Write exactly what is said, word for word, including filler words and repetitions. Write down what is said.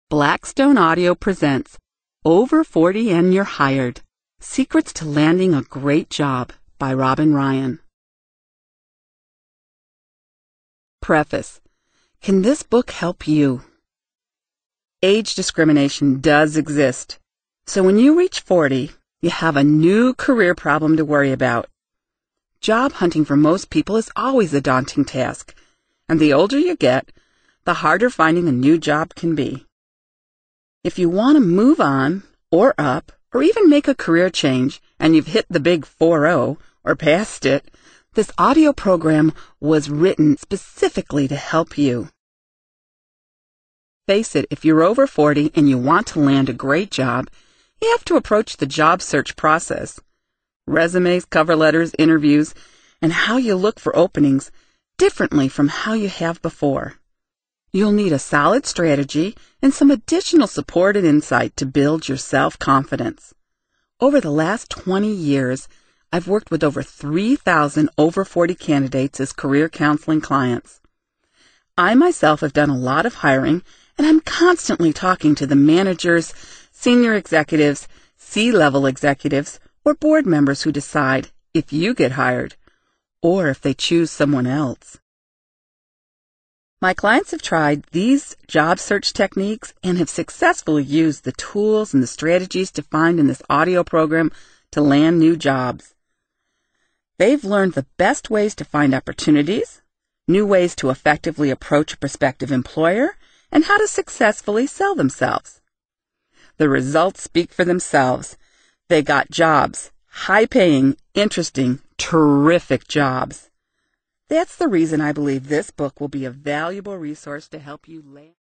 Blackstone Audio presents Over forty and You're Hired: Secrets to Landing a Great Job by Robin Ryan. Preface. Can this book help you? Age discrimination does exist, so when you reach forty, you have a new career problem to worry about. Job hunting for most people is always a daunting task, and the older you get, the harder finding a new job can be. If you want to move on, or up, or even make a career change, and you've hit the big four oh, or past it, this audio program was written specifically to help you. Face it, if you're over forty and you want to land a great job, you have to approach the job search process. Resumes, cover letters, interviews, and how you look for openings differently from how you have before. You'll need a solid strategy and some additional support and insight to build your self-confidence. Over the last twenty years, I've worked with over three thousand over forty candidates as career counseling clients. I myself have done a lot of hiring, and I'm constantly talking to the managers, senior executives, C-level executives, or board members who decide if you get hired, or if they choose someone else. My clients have tried these job search techniques and have successfully used the tools and the strategies to find in this audio program to land new jobs. They've learned the best ways to find opportunities, new ways to effectively approach a prospective employer, and how to successfully sell themselves. The results speak for themselves. They got jobs, high-paying, interesting, terrific jobs. That's the reason I believe this book will be a valuable resource to help you land.